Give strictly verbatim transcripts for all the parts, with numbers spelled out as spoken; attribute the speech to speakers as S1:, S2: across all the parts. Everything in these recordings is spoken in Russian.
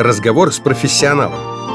S1: Разговор с профессионалом.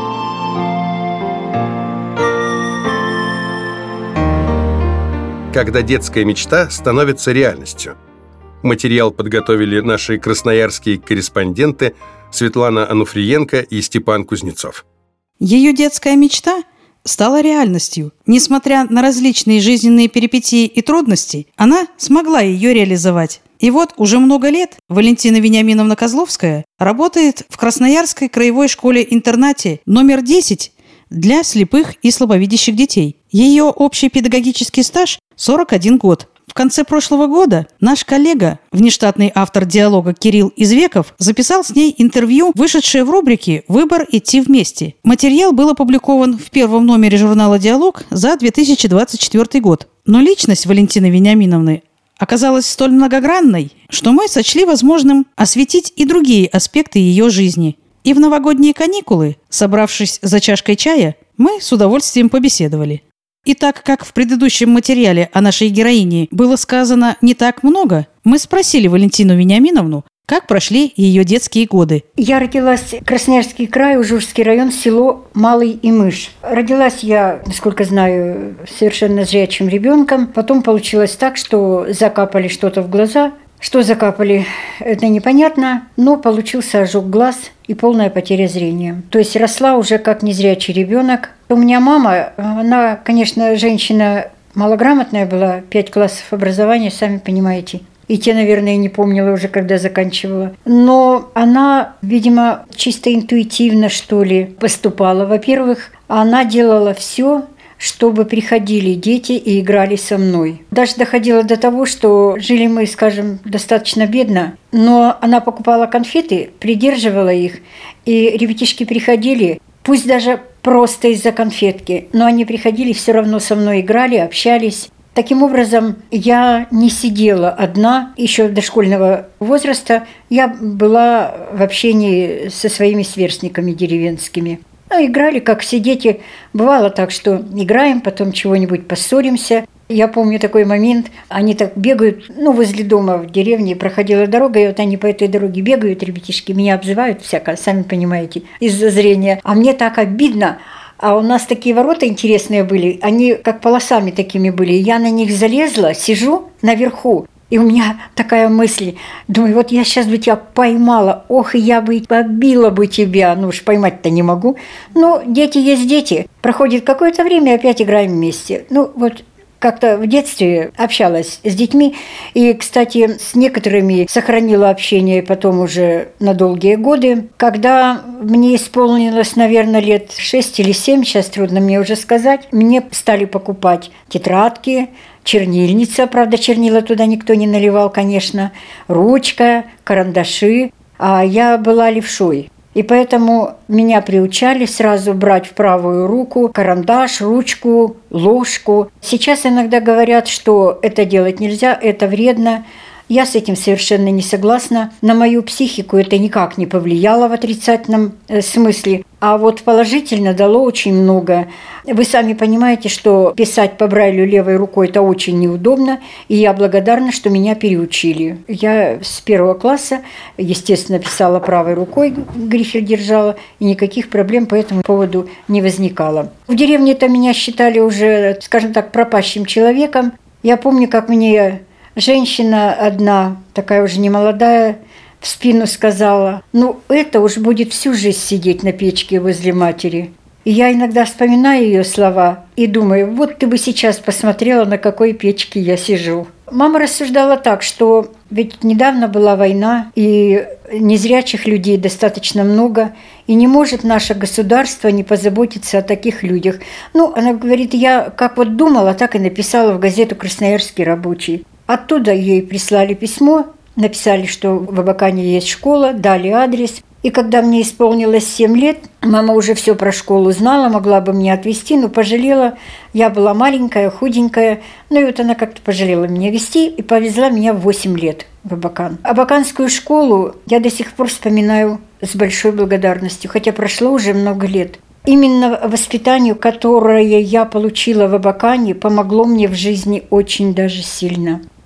S1: Когда детская мечта становится реальностью. Материал подготовили наши красноярские корреспонденты Светлана Ануфриенко и Степан Кузнецов.
S2: Ее детская мечта стала реальностью. Несмотря на различные жизненные перипетии и трудности, она смогла ее реализовать. И вот уже много лет Валентина Вениаминовна Козловская работает в Красноярской краевой школе-интернате номер десять для слепых и слабовидящих детей. Ее общий педагогический стаж – сорок один год. В конце прошлого года наш коллега, внештатный автор диалога Кирилл Извеков, записал с ней интервью, вышедшее в рубрике «Выбор идти вместе». Материал был опубликован в первом номере журнала «Диалог» за две тысячи двадцать четвёртый год. Но личность Валентины Вениаминовны оказалась столь многогранной, что мы сочли возможным осветить и другие аспекты ее жизни. И в новогодние каникулы, собравшись за чашкой чая, мы с удовольствием побеседовали. И так как в предыдущем материале о нашей героине было сказано не так много, мы спросили Валентину Вениаминовну, как прошли ее детские годы.
S3: Я родилась в Красноярский край, Ужурский район, село Малый Имыш. Родилась я, насколько знаю, совершенно зрячим ребенком. Потом получилось так, что закапали что-то в глаза. Что закапали, это непонятно, но получился ожог глаз и полная потеря зрения. То есть росла уже как незрячий ребенок. У меня мама, она, конечно, женщина малограмотная была, пять классов образования, сами понимаете. И те, наверное, не помнила уже, когда заканчивала. Но она, видимо, чисто интуитивно, что ли, поступала. Во-первых, она делала все, чтобы приходили дети и играли со мной. Даже доходило до того, что жили мы, скажем, достаточно бедно, но она покупала конфеты, придерживала их, и ребятишки приходили, пусть даже просто из-за конфетки, но они приходили, все равно со мной играли, общались. Таким образом, я не сидела одна, еще до школьного возраста я была в общении со своими сверстниками деревенскими. Ну, играли, как все дети. Бывало так, что играем, потом чего-нибудь поссоримся. Я помню такой момент, они так бегают, ну, возле дома в деревне проходила дорога, и вот они по этой дороге бегают, ребятишки, меня обзывают всяко, сами понимаете, из-за зрения. А мне так обидно. А у нас такие ворота интересные были, они как полосами такими были. Я на них залезла, сижу наверху, и у меня такая мысль, думаю, вот я сейчас бы тебя поймала, ох, и я бы побила бы тебя, ну уж поймать-то не могу. Но дети есть дети, проходит какое-то время, опять играем вместе. Ну вот как-то в детстве общалась с детьми, и, кстати, с некоторыми сохранила общение потом уже на долгие годы. Когда мне исполнилось, наверное, лет шесть или семь, сейчас трудно мне уже сказать, мне стали покупать тетрадки, чернильница, правда, чернила туда никто не наливал, конечно, ручка, карандаши, а я была левшой. И поэтому меня приучали сразу брать в правую руку карандаш, ручку, ложку. Сейчас иногда говорят, что это делать нельзя, это вредно. Я с этим совершенно не согласна. На мою психику это никак не повлияло в отрицательном смысле. А вот положительно дало очень много. Вы сами понимаете, что писать по Брайлю левой рукой – это очень неудобно. И я благодарна, что меня переучили. Я с первого класса, естественно, писала правой рукой, грифель держала, и никаких проблем по этому поводу не возникало. В деревне-то меня считали уже, скажем так, пропащим человеком. Я помню, как мне женщина одна, такая уже немолодая, в спину сказала, ну, это уж будет всю жизнь сидеть на печке возле матери. И я иногда вспоминаю ее слова и думаю, вот ты бы сейчас посмотрела, на какой печке я сижу. Мама рассуждала так, что ведь недавно была война, и незрячих людей достаточно много, и не может наше государство не позаботиться о таких людях. Ну, она говорит, я как вот думала, так и написала в газету «Красноярский рабочий». Оттуда ей прислали письмо, написали, что в Абакане есть школа, дали адрес. И когда мне исполнилось семь лет, мама уже все про школу знала, могла бы меня отвезти, но пожалела. Я была маленькая, худенькая. Ну и вот она как-то пожалела меня везти и повезла меня в восемь лет в Абакан. Абаканскую школу я до сих пор вспоминаю с большой благодарностью, хотя прошло уже много лет. Именно воспитанию, которое я получила в Абакане, помогло мне в жизни очень даже сильно.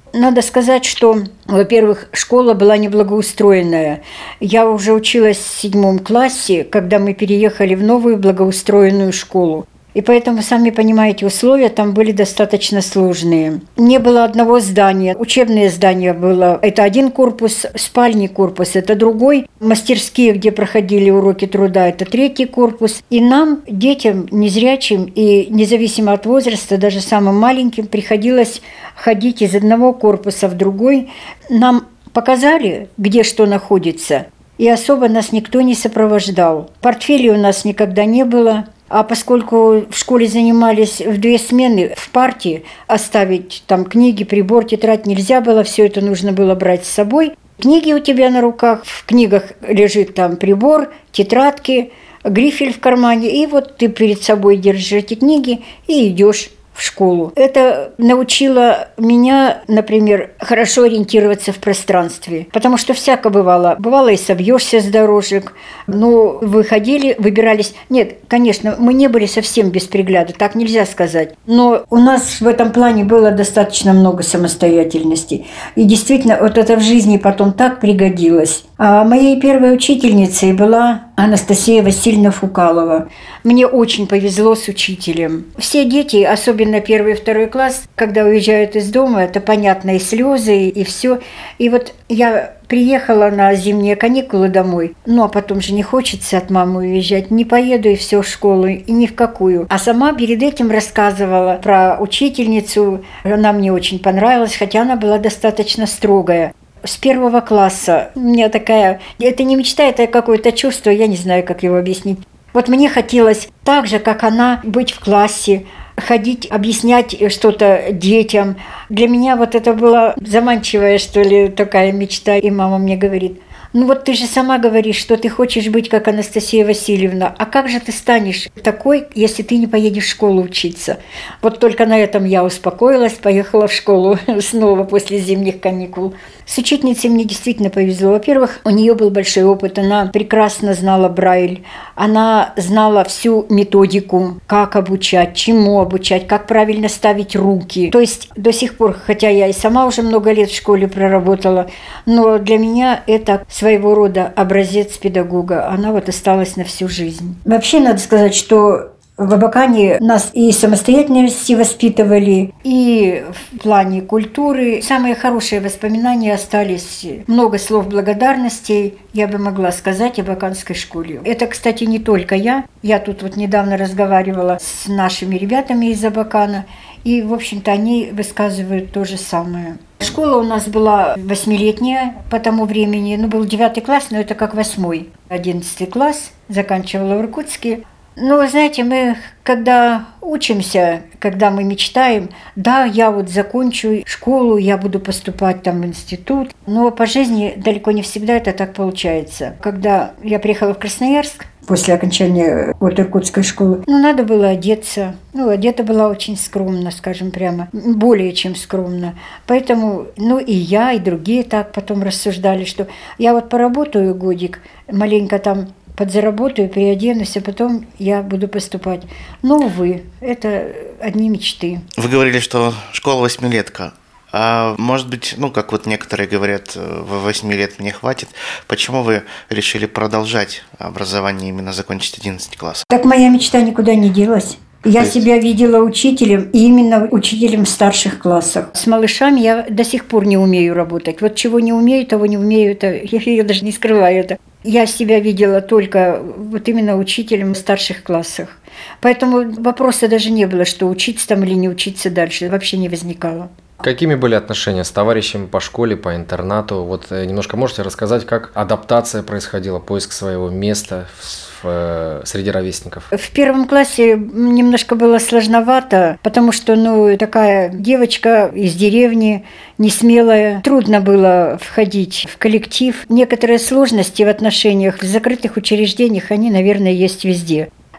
S3: Надо сказать, что, во-первых, школа была неблагоустроенная. Я уже училась в седьмом классе, когда мы переехали в новую благоустроенную школу. И поэтому, сами понимаете, условия там были достаточно сложные. Не было одного здания. Учебное здание было. Это один корпус, спальный корпус – это другой. Мастерские, где проходили уроки труда – это третий корпус. И нам, детям, незрячим и независимо от возраста, даже самым маленьким, приходилось ходить из одного корпуса в другой. Нам показали, где что находится, и особо нас никто не сопровождал. Портфелей у нас никогда не было. А поскольку в школе занимались в две смены, в партии оставить там книги, прибор, тетрадь нельзя было, все это нужно было брать с собой. Книги у тебя на руках, в книгах лежит там прибор, тетрадки, грифель в кармане, и вот ты перед собой держишь эти книги и идешь в школу. Это научило меня, например, хорошо ориентироваться в пространстве, потому что всяко бывало. Бывало и собьешься с дорожек, но выходили, выбирались. Нет, конечно, мы не были совсем без пригляда, так нельзя сказать. Но у нас в этом плане было достаточно много самостоятельности. И действительно, вот это в жизни потом так пригодилось. А моей первой учительницей была Анастасия Васильевна Фукалова. Мне очень повезло с учителем. Все дети, особенно первый и второй класс, когда уезжают из дома, это понятно, и слезы, и все. И вот я приехала на зимние каникулы домой, ну а потом же не хочется от мамы уезжать, не поеду и все в школу, и ни в какую. А сама перед этим рассказывала про учительницу, она мне очень понравилась, хотя она была достаточно строгая. С первого класса у меня такая... Это не мечта, это какое-то чувство, я не знаю, как его объяснить. Вот мне хотелось так же, как она, быть в классе, ходить, объяснять что-то детям. Для меня вот это была заманчивая, что ли, такая мечта. И мама мне говорит: ну вот ты же сама говоришь, что ты хочешь быть как Анастасия Васильевна. А как же ты станешь такой, если ты не поедешь в школу учиться? Вот только на этом я успокоилась, поехала в школу снова после зимних каникул. С учительницей мне действительно повезло. Во-первых, у нее был большой опыт, она прекрасно знала Брайль, она знала всю методику, как обучать, чему обучать, как правильно ставить руки. То есть до сих пор, хотя я и сама уже много лет в школе проработала, но для меня это своего рода образец педагога. Она вот осталась на всю жизнь. Вообще надо сказать, что в Абакане нас и самостоятельности воспитывали, и в плане культуры. Самые хорошие воспоминания остались. Много слов благодарности я бы могла сказать об абаканской школе. Это, кстати, не только я. Я тут вот недавно разговаривала с нашими ребятами из Абакана, и, в общем-то, они высказывают то же самое. Школа у нас была восьмилетняя по тому времени. Ну, был девятый класс, но это как восьмой. Одиннадцатый класс, заканчивала в Иркутске. Ну, вы знаете, мы, когда учимся, когда мы мечтаем, да, я вот закончу школу, я буду поступать там в институт, но по жизни далеко не всегда это так получается. Когда я приехала в Красноярск, после окончания вот иркутской школы, ну, надо было одеться. Ну, одета была очень скромно, скажем прямо, более чем скромно. Поэтому, ну, и я, и другие так потом рассуждали, что я вот поработаю годик, маленько там подзаработаю, переоденусь, а потом я буду поступать. Но, увы, это одни мечты.
S4: Вы говорили, что школа восьмилетка. А может быть, ну, как вот некоторые говорят, в восьми лет мне хватит. Почему вы решили продолжать образование, именно закончить одиннадцатый класс?
S3: Так моя мечта никуда не делась. Я есть... себя видела учителем, и именно учителем в старших классах. С малышами я до сих пор не умею работать. Вот чего не умею, того не умею, это, я, я даже не скрываю это. Я себя видела только вот именно учителем в старших классах. Поэтому вопроса даже не было, что учиться там или не учиться дальше. Вообще не возникало.
S5: Какими были отношения с товарищами по школе, по интернату? Вот немножко можете рассказать, как адаптация происходила, поиск своего места в, в, среди ровесников?
S3: В первом классе немножко было сложновато, потому что, ну, такая девочка из деревни, несмелая, трудно было входить в коллектив. Некоторые сложности в отношениях в закрытых учреждениях, они, наверное, есть везде.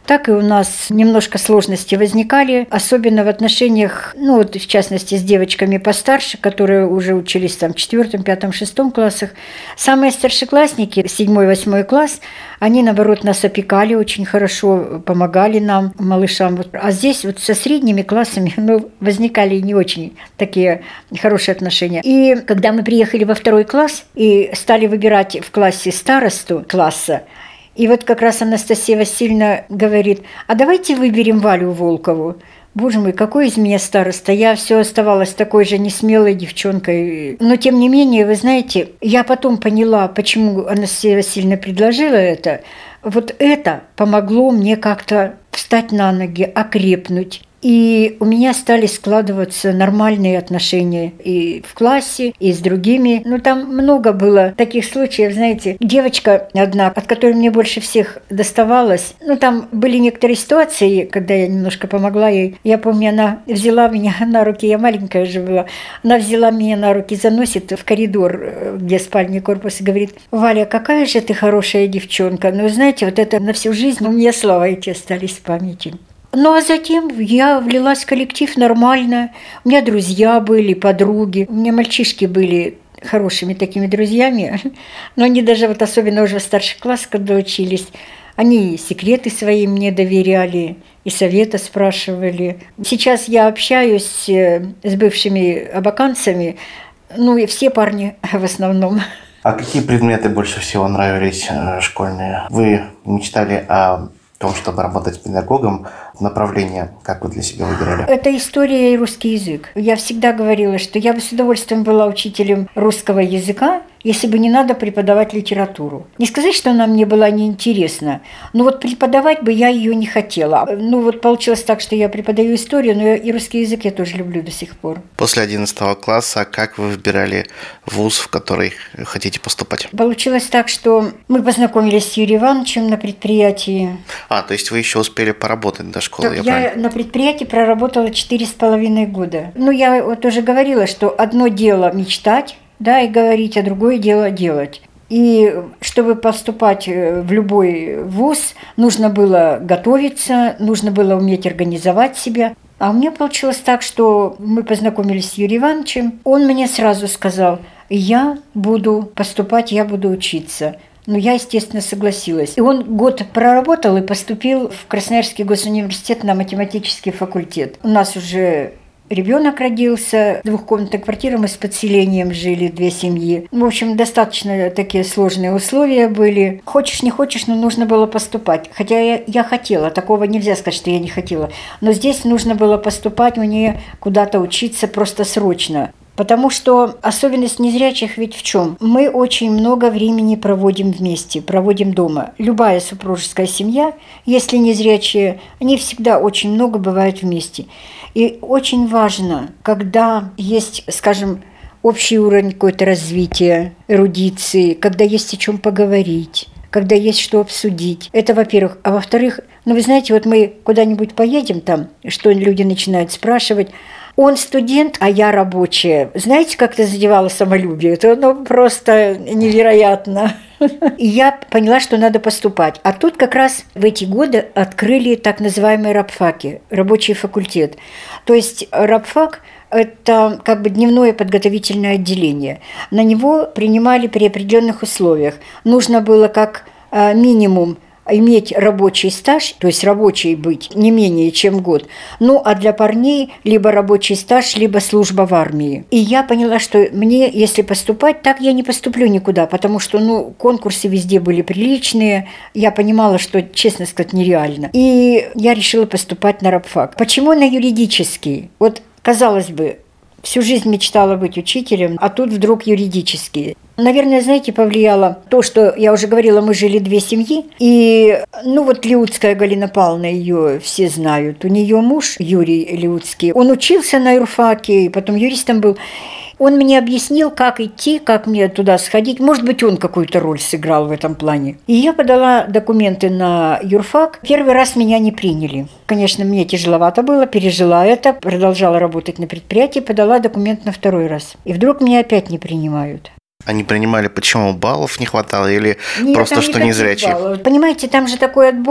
S3: так и у нас немножко сложности возникали, особенно в отношениях, ну вот в частности с девочками постарше, которые уже учились там в четвертом, пятом, шестом классах. Самые старшеклассники, седьмой, восьмой класс, они, наоборот, нас опекали очень хорошо, помогали нам, малышам. А здесь вот со средними классами ну, возникали не очень такие хорошие отношения. И когда мы приехали во второй класс и стали выбирать в классе старосту класса, и вот как раз Анастасия Васильевна говорит, а давайте выберем Валю Волкову. Боже мой, какой из меня староста. Я все оставалась такой же несмелой девчонкой. Но, тем не менее, вы знаете, я потом поняла, почему Анастасия Васильевна предложила это. Вот это помогло мне как-то встать на ноги, окрепнуть. И у меня стали складываться нормальные отношения и в классе, и с другими. Ну, там много было таких случаев, знаете. Девочка одна, от которой мне больше всех доставалось. Ну, там были некоторые ситуации, когда я немножко помогла ей. Я помню, она взяла меня на руки, я маленькая же была. Она взяла меня на руки, заносит в коридор, где спальный корпус, и говорит: «Валя, какая же ты хорошая девчонка». Ну, знаете, вот это на всю жизнь у меня слова эти остались в памяти. Ну, а затем я влилась в коллектив нормально. У меня друзья были, подруги. У меня мальчишки были хорошими такими друзьями. Но они даже вот особенно уже в старших классах, когда учились, они секреты свои мне доверяли и совета спрашивали. Сейчас я общаюсь с бывшими абаканцами, ну и все парни в основном.
S4: А какие предметы больше всего нравились школьные? Вы мечтали о том, чтобы работать педагогом, направление, как вы для себя выбирали?
S3: Это история и русский язык. Я всегда говорила, что я бы с удовольствием была учителем русского языка, если бы не надо преподавать литературу. Не сказать, что она мне была неинтересна, но вот преподавать бы я ее не хотела. Ну вот получилось так, что я преподаю историю, но и русский язык я тоже люблю до сих пор.
S4: После одиннадцатого класса как вы выбирали вуз, в который хотите поступать?
S3: Получилось так, что мы познакомились с Юрием Ивановичем на предприятии.
S4: А, то есть вы еще успели поработать до школы?
S3: Так, я я на предприятии проработала четыре с половиной года. Ну, я вот уже говорила, что одно дело мечтать, да, и говорить, а другое дело делать. И чтобы поступать в любой вуз, нужно было готовиться, нужно было уметь организовать себя. А у меня получилось так, что мы познакомились с Юрием Ивановичем. Он мне сразу сказал: я буду поступать, я буду учиться. Ну, я, естественно, согласилась. И он год проработал и поступил в Красноярский госуниверситет на математический факультет. У нас уже ребенок родился, двухкомнатная квартира, мы с подселением жили, две семьи. В общем, достаточно такие сложные условия были. Хочешь, не хочешь, но нужно было поступать. Хотя я, я хотела, такого нельзя сказать, что я не хотела. Но здесь нужно было поступать мне куда-то учиться просто срочно. Потому что особенность незрячих ведь в чем? Мы очень много времени проводим вместе, проводим дома. Любая супружеская семья, если незрячие, они всегда очень много бывают вместе. И очень важно, когда есть, скажем, общий уровень какой-то развития, эрудиции, когда есть о чем поговорить, когда есть что обсудить. Это, во-первых. А во-вторых, ну вы знаете, вот мы куда-нибудь поедем там, что люди начинают спрашивать: он студент, а я рабочая. Знаете, как это задевало самолюбие? Это ну, просто невероятно. И я поняла, что надо поступать. А тут как раз в эти годы открыли так называемые рабфаки, рабочий факультет. То есть рабфак – это как бы дневное подготовительное отделение. На него принимали при определенных условиях. Нужно было как минимум иметь рабочий стаж, то есть рабочий быть не менее чем год. Ну, а для парней либо рабочий стаж, либо служба в армии. И я поняла, что мне, если поступать, так я не поступлю никуда, потому что, ну, конкурсы везде были приличные. Я понимала, что, честно сказать, нереально. И я решила поступать на рабфак. Почему на юридический? Вот, казалось бы, всю жизнь мечтала быть учителем, а тут вдруг юридический. Наверное, знаете, повлияло то, что, я уже говорила, мы жили две семьи. И, ну вот Лиутская Галина Павловна, ее все знают. У нее муж Юрий Лиутский. Он учился на юрфаке, и потом юристом был. Он мне объяснил, как идти, как мне туда сходить. Может быть, он какую-то роль сыграл в этом плане. И я подала документы на юрфак. Первый раз меня не приняли. Конечно, мне тяжеловато было, пережила это, продолжала работать на предприятии, подала документ на второй раз. И вдруг меня опять не принимают.
S4: Они принимали, почему баллов не хватало или
S3: Нет,
S4: просто что незрячие?
S3: Баллов. Понимаете, там же такой отбор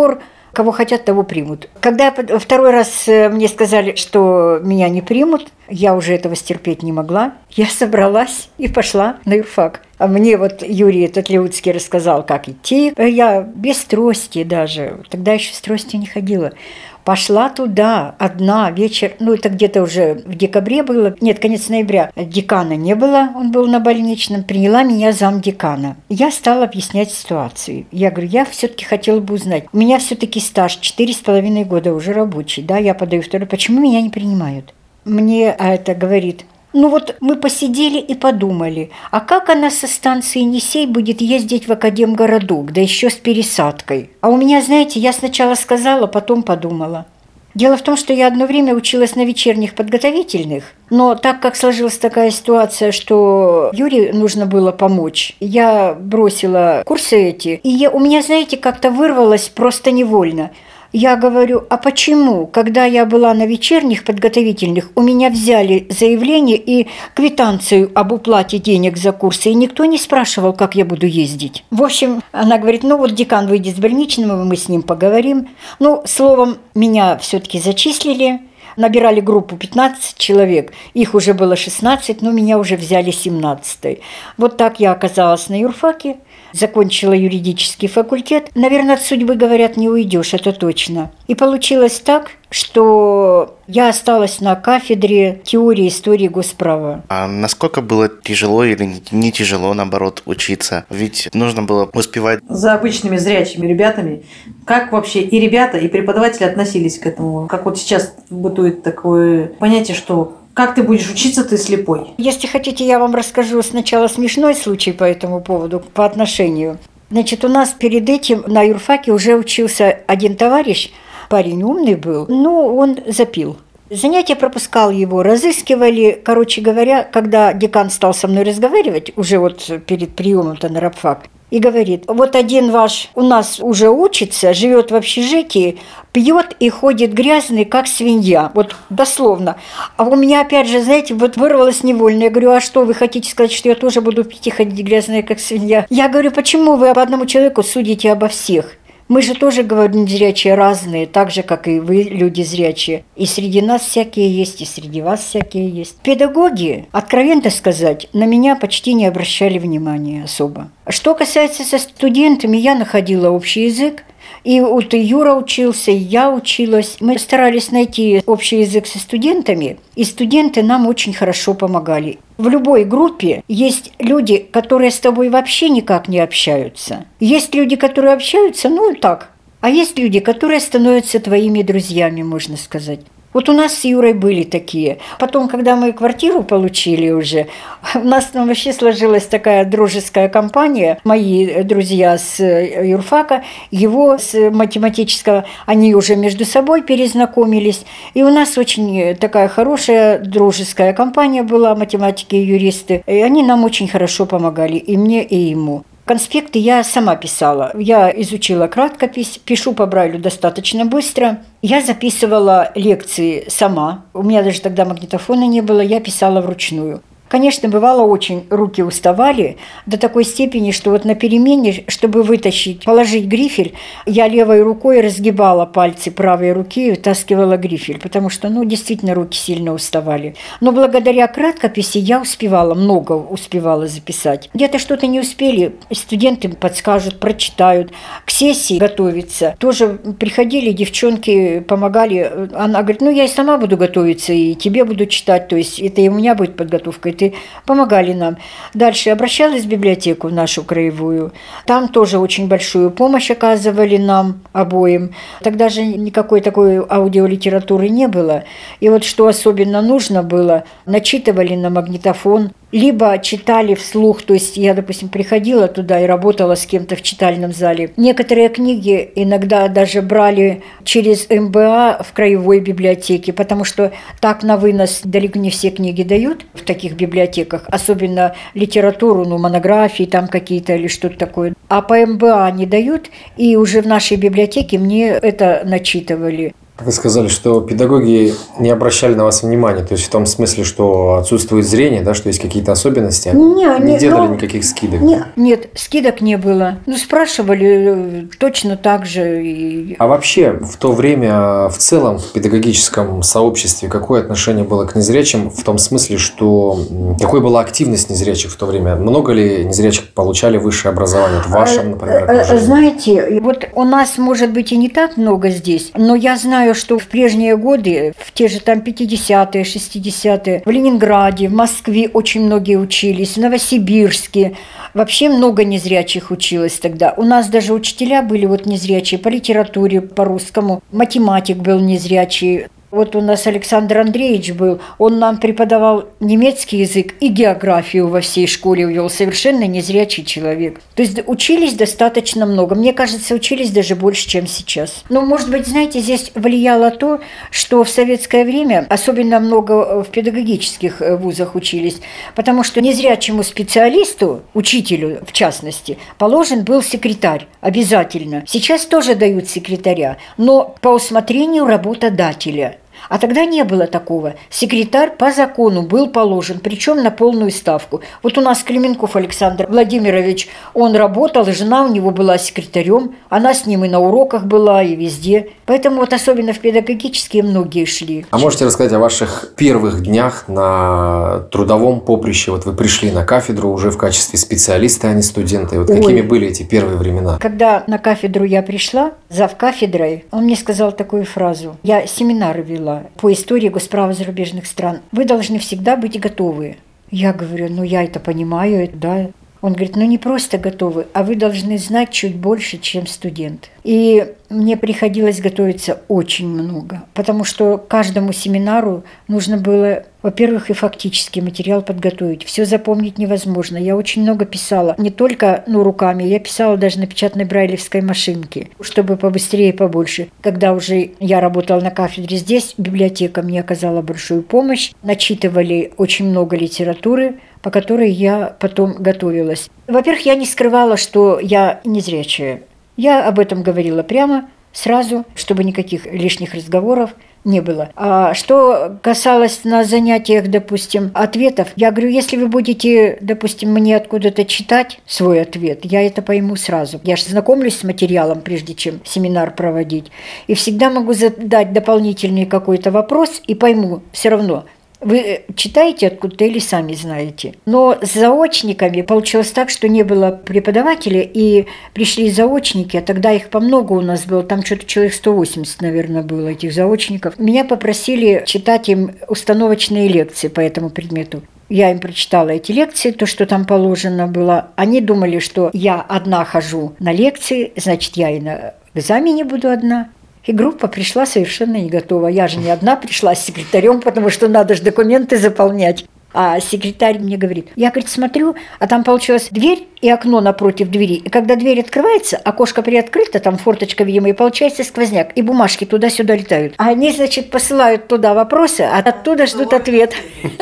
S3: Кого хотят, того примут. Когда второй раз мне сказали, что меня не примут, я уже этого стерпеть не могла. Я собралась и пошла на юрфак. А мне вот Юрий Татлеуцкий рассказал, как идти. Я без трости даже. Тогда еще с тростью не ходила. Пошла туда одна, вечер, ну это где-то уже в декабре было, нет, конец ноября. Декана не было, он был на больничном, приняла меня замдекана. Я стала объяснять ситуацию. Я говорю, я все-таки хотела бы узнать, у меня все-таки стаж четыре с половиной года уже рабочий, да, я подаю второй, почему меня не принимают? Мне а это говорит, ну вот мы посидели и подумали, а как она со станции Енисей будет ездить в Академгородок, да еще с пересадкой? А у меня, знаете, я сначала сказала, потом подумала. Дело в том, что я одно время училась на вечерних подготовительных, но так как сложилась такая ситуация, что Юре нужно было помочь, я бросила курсы эти, и я, у меня, знаете, как-то вырвалось просто невольно. Я говорю, а почему, когда я была на вечерних подготовительных, у меня взяли заявление и квитанцию об уплате денег за курсы, и никто не спрашивал, как я буду ездить? В общем, она говорит, ну вот декан выйдет с больничного, мы с ним поговорим. Ну, словом, меня все-таки зачислили. Набирали группу пятнадцать человек, их уже было шестнадцать, но меня уже взяли семнадцатой. Вот так я оказалась на юрфаке, закончила юридический факультет. Наверное, от судьбы, говорят, не уйдешь, это точно. И получилось так, что я осталась на кафедре теории истории госправа.
S4: А насколько было тяжело или не тяжело, наоборот, учиться? Ведь нужно было успевать...
S2: За обычными зрячими ребятами. Как вообще и ребята, и преподаватели относились к этому? Как вот сейчас бытует такое понятие, что как ты будешь учиться, ты слепой?
S3: Если хотите, я вам расскажу сначала смешной случай по этому поводу, по отношению. Значит, у нас перед этим на юрфаке уже учился один товарищ, парень умный был, но он запил. Занятия пропускал его, разыскивали. Короче говоря, когда декан стал со мной разговаривать, уже вот перед приемом-то на рабфак, и говорит, вот один ваш у нас уже учится, живет в общежитии, пьет и ходит грязный, как свинья. Вот дословно. А у меня, опять же, знаете, вот вырвалось невольно. Я говорю, а что, вы хотите сказать, что я тоже буду пить и ходить грязная, как свинья? Я говорю, почему вы об одному человеку судите обо всех? Мы же тоже, говорю, зрячие разные, так же, как и вы, люди зрячие. И среди нас всякие есть, и среди вас всякие есть. Педагоги, откровенно сказать, на меня почти не обращали внимания особо. Что касается со студентами, я находила общий язык. И вот и Юра учился, и я училась. Мы старались найти общий язык со студентами, и студенты нам очень хорошо помогали. В любой группе есть люди, которые с тобой вообще никак не общаются. Есть люди, которые общаются, ну так. А есть люди, которые становятся твоими друзьями, можно сказать. Вот у нас с Юрой были такие. Потом, когда мы квартиру получили уже, у нас там вообще сложилась такая дружеская компания. Мои друзья с юрфака, его с математического, они уже между собой перезнакомились. И у нас очень такая хорошая дружеская компания была, математики и юристы. И они нам очень хорошо помогали, и мне, и ему. Конспекты я сама писала. Я изучила краткопись, пишу по Брайлю достаточно быстро. Я записывала лекции сама. У меня даже тогда магнитофона не было, я писала вручную. Конечно, бывало очень, руки уставали до такой степени, что вот на перемене, чтобы вытащить, положить грифель, я левой рукой разгибала пальцы правой руки и вытаскивала грифель, потому что, ну, действительно, руки сильно уставали. Но благодаря краткописи я успевала, много успевала записать. Где-то что-то не успели, студенты подскажут, прочитают, к сессии готовиться. Тоже приходили девчонки, помогали. Она говорит, ну, я и сама буду готовиться, и тебе буду читать, то есть это и у меня будет подготовка. Помогали нам. Дальше обращалась в библиотеку нашу краевую. Там тоже очень большую помощь оказывали нам обоим. Тогда же никакой такой аудиолитературы не было. И вот что особенно нужно было, начитывали на магнитофон, либо читали вслух, то есть я, допустим, приходила туда и работала с кем-то в читальном зале. Некоторые книги иногда даже брали через эм бэ а в краевой библиотеке, потому что так на вынос далеко не все книги дают в таких библиотеках, особенно литературу, ну, монографии там какие-то или что-то такое. А по эм бэ а не дают, и уже в нашей библиотеке мне это начитывали.
S5: Вы сказали, что педагоги не обращали на вас внимания, то есть в том смысле, что отсутствует зрение, да, что есть какие-то особенности, они не, не, не делали ну, никаких скидок?
S3: Не, нет, скидок не было. Ну, спрашивали точно так же. И...
S5: А вообще, в то время в целом в педагогическом сообществе какое отношение было к незрячим в том смысле, что какой была активность незрячих в то время? Много ли незрячих получали высшее образование? В вашем, например, окружении?
S3: Знаете, вот у нас, может быть, и не так много здесь, но я знаю, что в прежние годы, в те же там пятидесятые, шестидесятые, в Ленинграде, в Москве очень многие учились, в Новосибирске. Вообще много незрячих училось тогда. У нас даже учителя были вот незрячие по литературе, по русскому. Математик был незрячий. Вот у нас Александр Андреевич был, он нам преподавал немецкий язык и географию во всей школе вел, совершенно незрячий человек. То есть учились достаточно много. Мне кажется, учились даже больше, чем сейчас. Но, может быть, знаете, здесь влияло то, что в советское время особенно много в педагогических вузах учились, потому что незрячему специалисту, учителю в частности, положен был секретарь обязательно. Сейчас тоже дают секретаря, но по усмотрению работодателя. А тогда не было такого. Секретарь по закону был положен, причем на полную ставку. Вот у нас Клименков Александр Владимирович, он работал, и жена у него была секретарем, она с ним и на уроках была, и везде. Поэтому вот особенно в педагогические многие шли.
S5: А можете рассказать о ваших первых днях на трудовом поприще? Вот вы пришли на кафедру уже в качестве специалиста, а не студента. И вот какими Ой. были эти первые времена?
S3: Когда на кафедру я пришла, завкафедрой, он мне сказал такую фразу. Я семинары вела по истории госправа зарубежных стран. Вы должны всегда быть готовы. Я говорю, ну я это понимаю, да. Он говорит, ну не просто готовы, а вы должны знать чуть больше, чем студент. И мне приходилось готовиться очень много, потому что каждому семинару нужно было, во-первых, и фактический материал подготовить. Все запомнить невозможно. Я очень много писала, не только ну, руками, я писала даже на печатной брайлевской машинке, чтобы побыстрее и побольше. Когда уже я работала на кафедре здесь, библиотека мне оказала большую помощь, начитывали очень много литературы, по которой я потом готовилась. Во-первых, я не скрывала, что я незрячая. Я об этом говорила прямо, сразу, чтобы никаких лишних разговоров не было. А что касалось на занятиях, допустим, ответов, я говорю, если вы будете, допустим, мне откуда-то читать свой ответ, я это пойму сразу. Я же знакомлюсь с материалом, прежде чем семинар проводить. И всегда могу задать дополнительный какой-то вопрос и пойму все равно, вы читаете откуда-то или сами знаете. Но с заочниками получилось так, что не было преподавателя, и пришли заочники, а тогда их по много у нас было, там что-то человек сто восемьдесят, наверное, было этих заочников. Меня попросили читать им установочные лекции по этому предмету. Я им прочитала эти лекции, то, что там положено было. Они думали, что я одна хожу на лекции, значит, я и на экзамене буду одна. И группа пришла совершенно не готова. Я же не одна пришла с секретарем, потому что надо же документы заполнять. А секретарь мне говорит, я, говорит, смотрю, а там получилась дверь и окно напротив двери. И когда дверь открывается, окошко приоткрыто, там форточка, видимо, и получается сквозняк. И бумажки туда-сюда летают. А они, значит, посылают туда вопросы, а оттуда ждут ответ.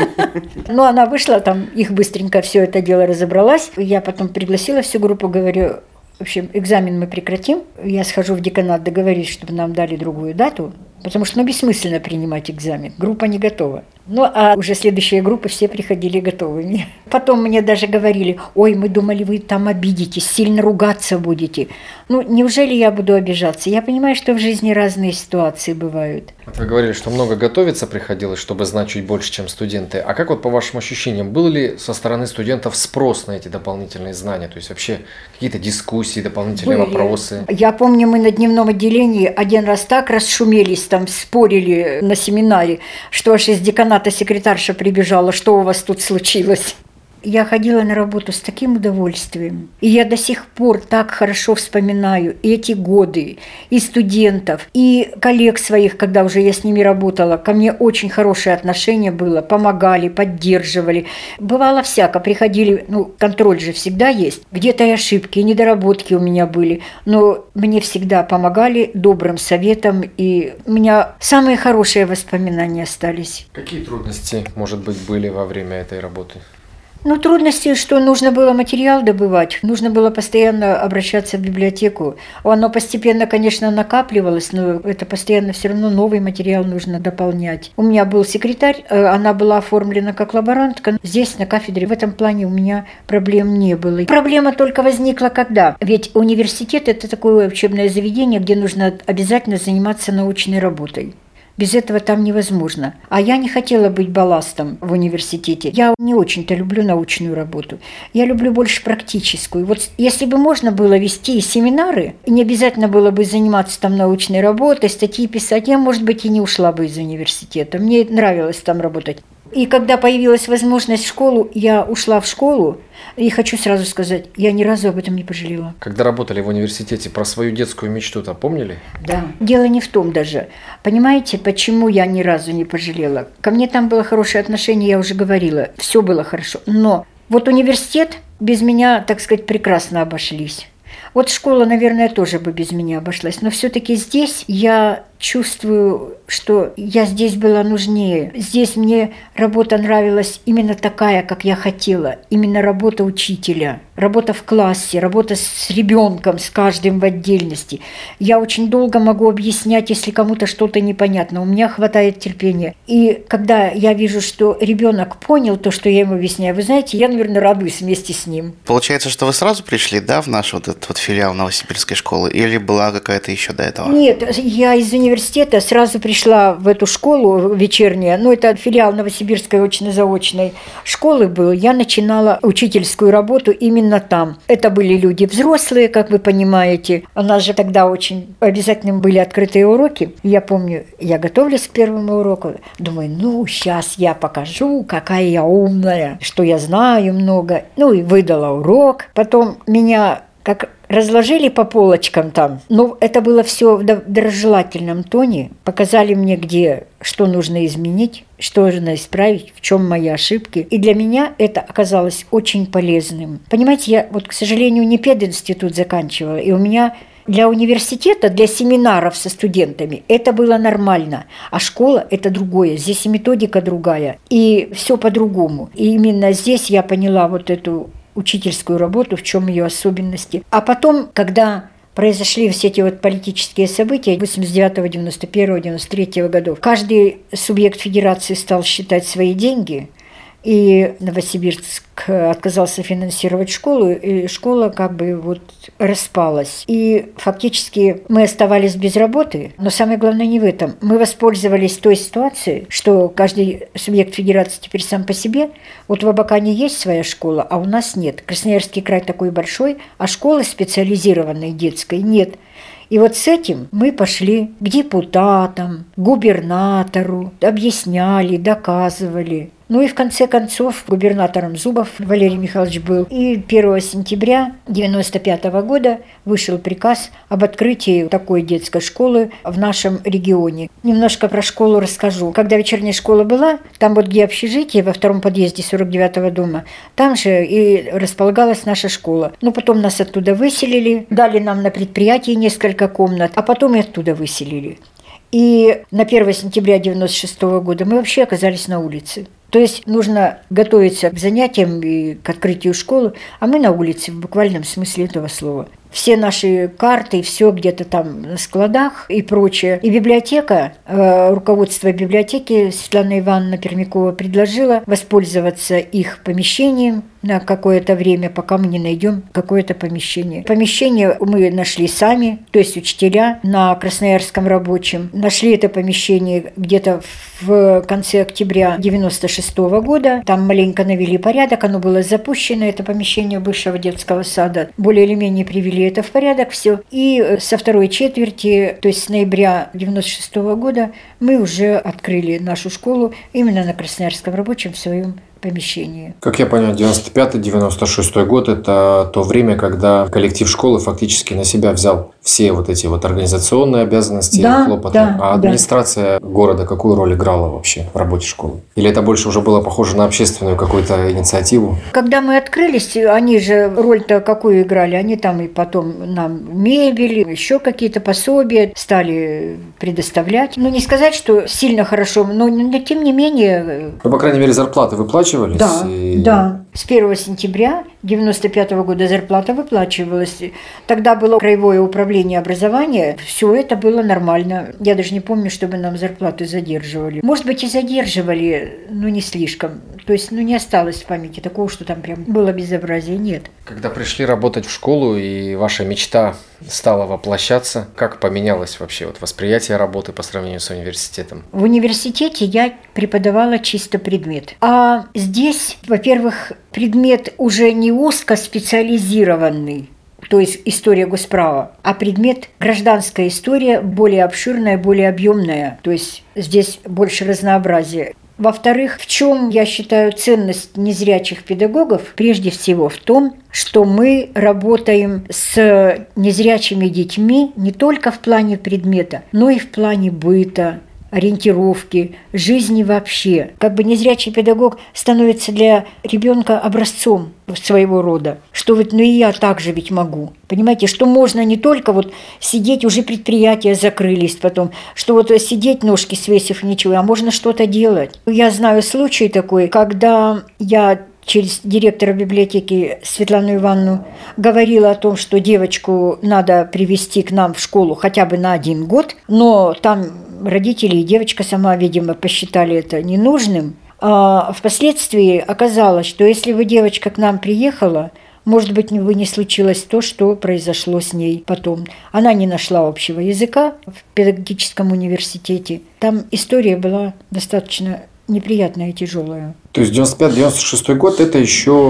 S3: Ну, она вышла, там их быстренько все это дело разобралась. Я потом пригласила всю группу, говорю, в общем, экзамен мы прекратим. Я схожу в деканат, договорюсь, чтобы нам дали другую дату, потому что ну, бессмысленно принимать экзамен. Группа не готова. Ну, а уже следующие группы все приходили готовыми. Потом мне даже говорили, ой, мы думали, вы там обидитесь, сильно ругаться будете. Ну, неужели я буду обижаться? Я понимаю, что в жизни разные ситуации бывают.
S5: Вы говорили, что много готовиться приходилось, чтобы знать чуть больше, чем студенты. А как вот по вашим ощущениям, был ли со стороны студентов спрос на эти дополнительные знания? То есть вообще какие-то дискуссии, дополнительные Были. вопросы?
S3: Я помню, мы на дневном отделении один раз так расшумелись, там спорили на семинаре, что аж из деканата секретарша прибежала, что у вас тут случилось. Я ходила на работу с таким удовольствием. И я до сих пор так хорошо вспоминаю и эти годы, и студентов, и коллег своих, когда уже я с ними работала. Ко мне очень хорошее отношение было, помогали, поддерживали. Бывало всяко, приходили, ну, контроль же всегда есть. Где-то и ошибки, и недоработки у меня были. Но мне всегда помогали добрым советом, и у меня самые хорошие воспоминания остались.
S5: Какие трудности, может быть, были во время этой работы?
S3: Ну, трудности, что нужно было материал добывать, нужно было постоянно обращаться в библиотеку. Оно постепенно, конечно, накапливалось, но это постоянно все равно новый материал нужно дополнять. У меня был секретарь, она была оформлена как лаборантка. Здесь, на кафедре, в этом плане у меня проблем не было. Проблема только возникла когда? Ведь университет – это такое учебное заведение, где нужно обязательно заниматься научной работой. Без этого там невозможно. А я не хотела быть балластом в университете. Я не очень-то люблю научную работу. Я люблю больше практическую. Вот если бы можно было вести семинары, и не обязательно было бы заниматься там научной работой, статьи писать, я, может быть, и не ушла бы из университета. Мне нравилось там работать. И когда появилась возможность в школу, я ушла в школу. И хочу сразу сказать, я ни разу об этом не пожалела.
S5: Когда работали в университете, про свою детскую мечту-то помнили?
S3: Да. Дело не в том даже. Понимаете, почему я ни разу не пожалела? Ко мне там было хорошее отношение, я уже говорила. Все было хорошо. Но вот университет без меня, так сказать, прекрасно обошлись. Вот школа, наверное, тоже бы без меня обошлась. Но все-таки здесь я чувствую, что я здесь была нужнее. Здесь мне работа нравилась именно такая, как я хотела. Именно работа учителя, работа в классе, работа с ребенком, с каждым в отдельности. Я очень долго могу объяснять, если кому-то что-то непонятно. У меня хватает терпения. И когда я вижу, что ребенок понял то, что я ему объясняю, вы знаете, я, наверное, радуюсь вместе с ним.
S4: Получается, что вы сразу пришли, да, в наш вот этот вот филиал Новосибирской школы? Или была какая-то еще до этого?
S3: Нет, я из университета сразу пришла в эту школу вечернюю. Ну, это филиал Новосибирской очно-заочной школы был. Я начинала учительскую работу именно там. Это были люди взрослые, как вы понимаете. У нас же тогда очень обязательно были открытые уроки. Я помню, я готовилась к первому уроку. Думаю, ну, сейчас я покажу, какая я умная, что я знаю много. Ну, и выдала урок. Потом меня как разложили по полочкам там. Но это было все в доброжелательном тоне. Показали мне, где, что нужно изменить, что нужно исправить, в чем мои ошибки. И для меня это оказалось очень полезным. Понимаете, я вот, к сожалению, не пединститут заканчивала, и у меня для университета, для семинаров со студентами это было нормально. А школа – это другое. Здесь и методика другая, и все по-другому. И именно здесь я поняла вот эту учительскую работу, в чем ее особенности. А потом, когда произошли все эти вот политические события восемьдесят девятого, девяносто первого, девяносто третьего годов, каждый субъект федерации стал считать свои деньги, и Новосибирск отказался финансировать школу, и школа как бы вот распалась. И фактически мы оставались без работы, но самое главное не в этом. Мы воспользовались той ситуацией, что каждый субъект федерации теперь сам по себе. Вот в Абакане есть своя школа, а у нас нет. Красноярский край такой большой, а школы специализированной детской нет. И вот с этим мы пошли к депутатам, к губернатору, объясняли, доказывали. Ну и в конце концов губернатором Зубов Валерий Михайлович был. И первого сентября девяносто пятого года вышел приказ об открытии такой детской школы в нашем регионе. Немножко про школу расскажу. Когда вечерняя школа была, там вот где общежитие, во втором подъезде сорок девятого дома, там же и располагалась наша школа. Но потом нас оттуда выселили, дали нам на предприятии несколько комнат, а потом и оттуда выселили. И на первого сентября девяносто шестого года мы вообще оказались на улице. То есть нужно готовиться к занятиям и к открытию школы, а мы на улице в буквальном смысле этого слова. Все наши карты, все где-то там на складах и прочее. И библиотека, э, руководство библиотеки Светлана Ивановна Пермякова предложила воспользоваться их помещением на какое-то время, пока мы не найдем какое-то помещение. Помещение мы нашли сами, то есть учителя на Красноярском рабочем. Нашли это помещение где-то в конце октября девяносто шестого года. Там маленько навели порядок, оно было запущено, это помещение бывшего детского сада. Более или менее привели это в порядок все. И со второй четверти, то есть с ноября девяносто шестого года, мы уже открыли нашу школу именно на Красноярском рабочем в своем помещении.
S5: Как я понял, девяносто пятый — девяносто шестой год – это то время, когда коллектив школы фактически на себя взял все вот эти вот организационные обязанности,
S3: да,
S5: и хлопоты.
S3: Да,
S5: а администрация да. города какую роль играла вообще в работе школы? Или это больше уже было похоже на общественную какую-то инициативу?
S3: Когда мы открылись, они же роль-то какую играли? Они там и потом нам мебель, еще какие-то пособия стали предоставлять. Ну, не сказать, что сильно хорошо, но, но тем не менее…
S5: Ну, по крайней мере, зарплаты выплачивались?
S3: Да,
S5: и...
S3: да. С первого сентября девяносто пятого года зарплата выплачивалась. Тогда было краевое управление образования. Все это было нормально. Я даже не помню, чтобы нам зарплаты задерживали. Может быть, и задерживали, но не слишком. То есть, ну, не осталось в памяти такого, что там прям было безобразие. Нет.
S5: Когда пришли работать в школу и ваша мечта стала воплощаться, как поменялось вообще вот восприятие работы по сравнению с университетом?
S3: В университете я преподавала чисто предмет. А здесь, во-первых, предмет уже не узкоспециализированный, то есть история госправа, а предмет гражданская история, более обширная, более объемная. То есть здесь больше разнообразия. Во-вторых, в чем, я считаю, ценность незрячих педагогов? Прежде всего в том, что мы работаем с незрячими детьми не только в плане предмета, но и в плане быта, ориентировки, жизни вообще. Как бы незрячий педагог становится для ребенка образцом своего рода, что вот, ну и я также ведь могу. Понимаете, что можно не только вот сидеть, уже предприятия закрылись потом, что вот сидеть, ножки свесив, ничего, а можно что-то делать. Я знаю случай такой, когда я через директора библиотеки Светлану Ивановну говорила о том, что девочку надо привести к нам в школу хотя бы на один год, но там родители и девочка сама, видимо, посчитали это ненужным. А впоследствии оказалось, что если бы девочка к нам приехала, может быть, бы не случилось то, что произошло с ней потом. Она не нашла общего языка в педагогическом университете. Там история была достаточно неприятная и тяжелая.
S5: То есть девяносто пятый - девяносто шестой год – это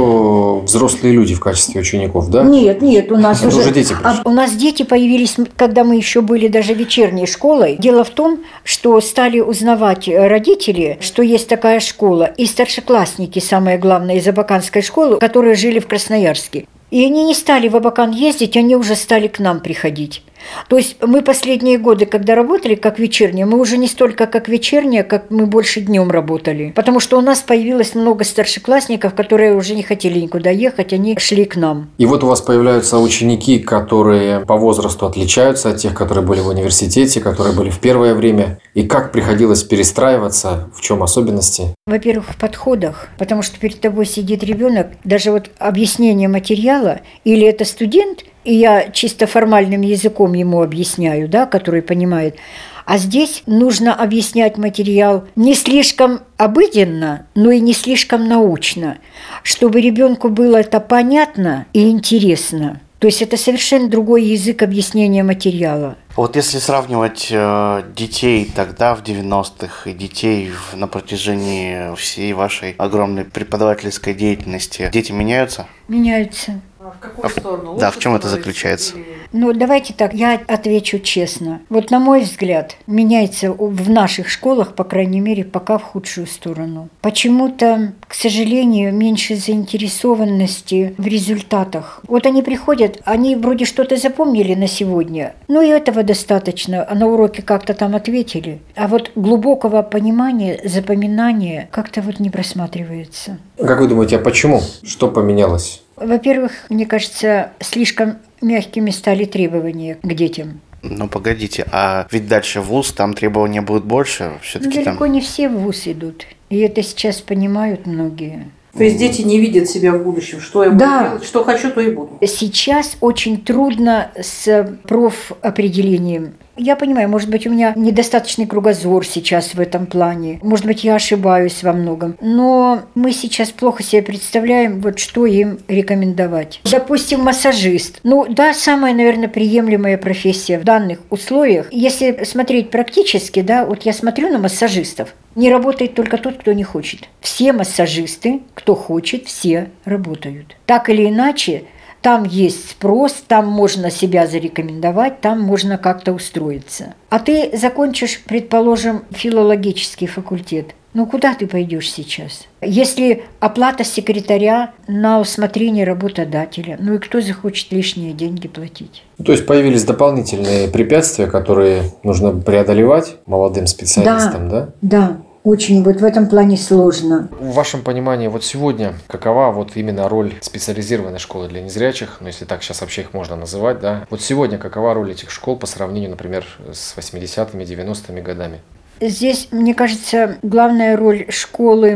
S5: еще взрослые люди в качестве учеников, да?
S3: Нет, нет, у нас
S5: это
S3: уже,
S5: уже дети пришли.
S3: А, у нас дети появились, когда мы еще были даже вечерней школой. Дело в том, что стали узнавать родители, что есть такая школа, и старшеклассники, самое главное, из Абаканской школы, которые жили в Красноярске. И они не стали в Абакан ездить, они уже стали к нам приходить. То есть мы последние годы, когда работали как вечерние, мы уже не столько как вечерние, как мы больше днем работали. Потому что у нас появилось много старшеклассников, которые уже не хотели никуда ехать, они шли к нам.
S5: И вот у вас появляются ученики, которые по возрасту отличаются от тех, которые были в университете, которые были в первое время. И как приходилось перестраиваться, в чем особенности?
S3: Во-первых, в подходах, потому что перед тобой сидит ребенок, даже вот объяснение материала, или это студент, и я чисто формальным языком ему объясняю, да, который понимает. А здесь нужно объяснять материал не слишком обыденно, но и не слишком научно, чтобы ребенку было это понятно и интересно. То есть это совершенно другой язык объяснения материала.
S4: Вот если сравнивать э, детей тогда, в девяностых, и детей в, на протяжении всей вашей огромной преподавательской деятельности, дети меняются?
S3: Меняются.
S2: А в какую сторону?
S4: Да, в чем это заключается?
S2: Или...
S3: Ну, давайте так, я отвечу честно. Вот на мой взгляд, меняется в наших школах, по крайней мере, пока в худшую сторону. Почему-то, к сожалению, меньше заинтересованности в результатах. Вот они приходят, они вроде что-то запомнили на сегодня, ну и этого достаточно, а на уроке как-то там ответили. А вот глубокого понимания, запоминания как-то вот не просматривается.
S5: Как вы думаете, а почему? Что поменялось?
S3: Во-первых, мне кажется, слишком мягкими стали требования к детям.
S4: Ну, погодите, а ведь дальше в вуз, там требования будут больше? Все-таки
S3: Ну, далеко
S4: там...
S3: не все в вуз идут. И это сейчас понимают многие.
S2: То есть дети не видят себя в будущем, что я буду
S3: Да.
S2: делать, что хочу, то и буду.
S3: Сейчас очень трудно с профопределением. Я понимаю, может быть, у меня недостаточный кругозор сейчас в этом плане. Может быть, я ошибаюсь во многом. Но мы сейчас плохо себе представляем, вот что им рекомендовать. Допустим, массажист. Ну да, самая, наверное, приемлемая профессия в данных условиях. Если смотреть практически, да, вот я смотрю на массажистов. Не работает только тот, кто не хочет. Все массажисты, кто хочет, все работают. Так или иначе, там есть спрос, там можно себя зарекомендовать, там можно как-то устроиться. А ты закончишь, предположим, филологический факультет. Ну, куда ты пойдешь сейчас? Если оплата секретаря на усмотрение работодателя, ну и кто захочет лишние деньги платить?
S5: То есть появились дополнительные препятствия, которые нужно преодолевать молодым специалистам, да?
S3: Да. Очень вот в этом плане сложно.
S5: В вашем понимании, вот сегодня какова вот именно роль специализированной школы для незрячих, ну если так сейчас вообще их можно называть, да? Вот сегодня какова роль этих школ по сравнению, например, с восьмидесятыми, девяностыми годами?
S3: Здесь, мне кажется, главная роль школы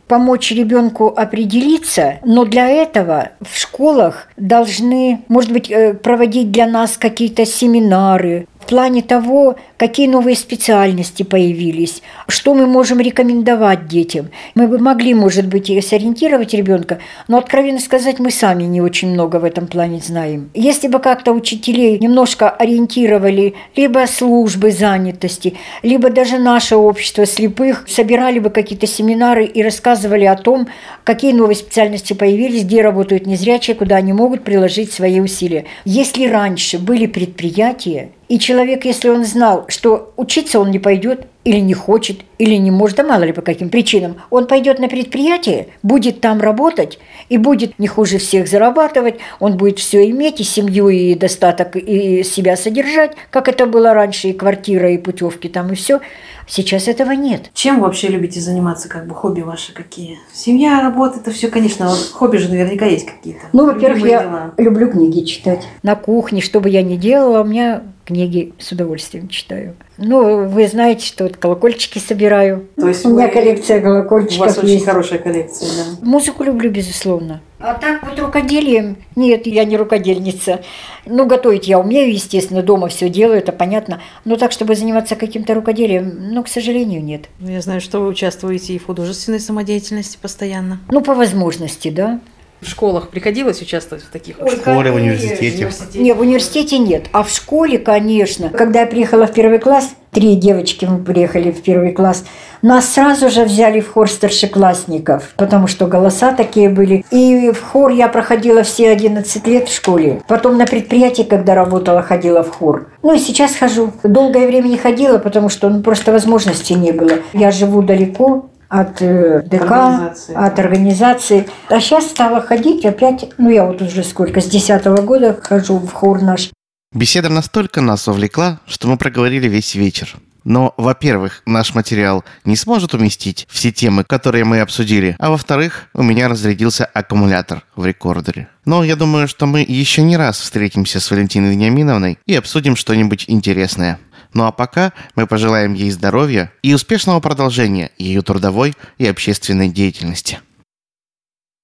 S3: помочь ребенку определиться, но для этого в школах должны, может быть, проводить для нас какие-то семинары в плане того, какие новые специальности появились, что мы можем рекомендовать детям. Мы бы могли, может быть, сориентировать ребенка, но, откровенно сказать, мы сами не очень много в этом плане знаем. Если бы как-то учителей немножко ориентировали, либо службы занятости, либо даже наше общество слепых, собирали бы какие-то семинары и рассказывали о том, какие новые специальности появились, где работают незрячие, куда они могут приложить свои усилия. Если раньше были предприятия, и человек, если он знал, что учиться он не пойдет, или не хочет, или не может, да мало ли по каким причинам, он пойдет на предприятие, будет там работать и будет не хуже всех зарабатывать, он будет все иметь, и семью, и достаток, и себя содержать, как это было раньше, и квартира, и путевки там, и все. Сейчас этого нет.
S6: Чем вы вообще любите заниматься, как бы хобби ваши какие? Семья, работа, это все, конечно, вот хобби же наверняка есть какие-то.
S3: Ну, во-первых, я дела. люблю книги читать. На кухне, что бы я ни делала, у меня книги с удовольствием читаю. Ну, вы знаете, что вот колокольчики собираю.
S6: То есть
S3: у меня
S6: вы...
S3: коллекция колокольчиков
S6: У вас
S3: есть.
S6: очень хорошая коллекция, да.
S3: Музыку люблю, безусловно. А так вот рукоделием, нет, я не рукодельница. Ну, готовить я умею, естественно, дома все делаю, это понятно. Но так, чтобы заниматься каким-то рукоделием, ну, к сожалению, нет.
S2: Я знаю, что вы участвуете и в художественной самодеятельности постоянно.
S3: Ну, по возможности, да.
S2: В школах приходилось участвовать в таких?
S4: В школе, в университете.
S3: Не, в университете нет. А в школе, конечно. Когда я приехала в первый класс, три девочки мы приехали в первый класс, нас сразу же взяли в хор старшеклассников, потому что голоса такие были. И в хор я проходила все одиннадцать лет в школе. Потом на предприятии, когда работала, ходила в хор. Ну и сейчас хожу. Долгое время не ходила, потому что ну, просто возможности не было. Я живу далеко от э, ДК, организации. от организации. А сейчас стала ходить опять, ну я вот уже сколько, с десятого года хожу в хор наш.
S4: Беседа настолько нас увлекла, что мы проговорили весь вечер. Но, во-первых, наш материал не сможет уместить все темы, которые мы обсудили, а во-вторых, у меня разрядился аккумулятор в рекордере. Но я думаю, что мы еще не раз встретимся с Валентиной Вениаминовной и обсудим что-нибудь интересное. Ну а пока мы пожелаем ей здоровья и успешного продолжения ее трудовой и общественной деятельности.